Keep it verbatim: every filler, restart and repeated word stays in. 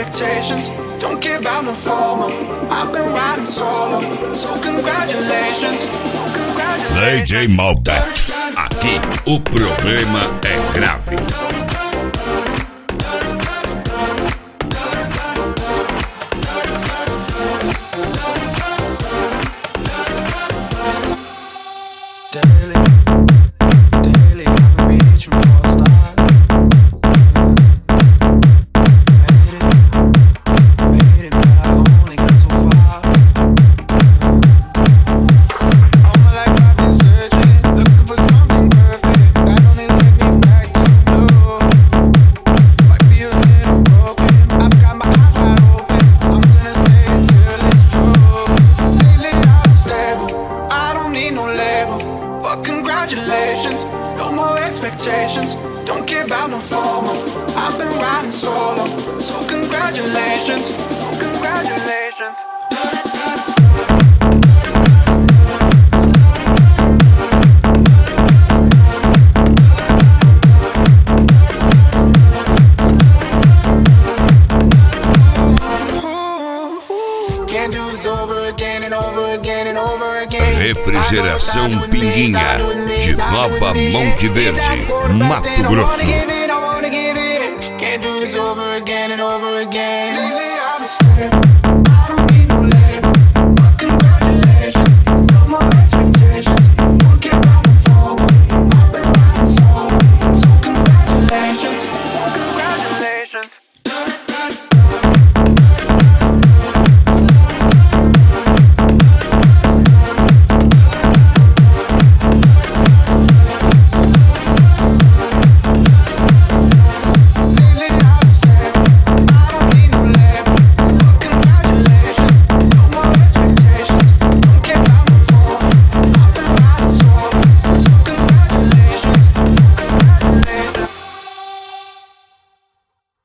expectations. Don't care about no formal. I've been riding solo, so congratulations. D J Malbec, aqui o problema é grave. Congratulations, no more expectations. Don't care about no formal. I've been riding solo, so congratulations, congratulations. Can't do this over again and over again and over again. Refrigeração Pinguinha, de Nova Monte Verde, Mato Grosso. Can't do this over again and over again. Lately I've been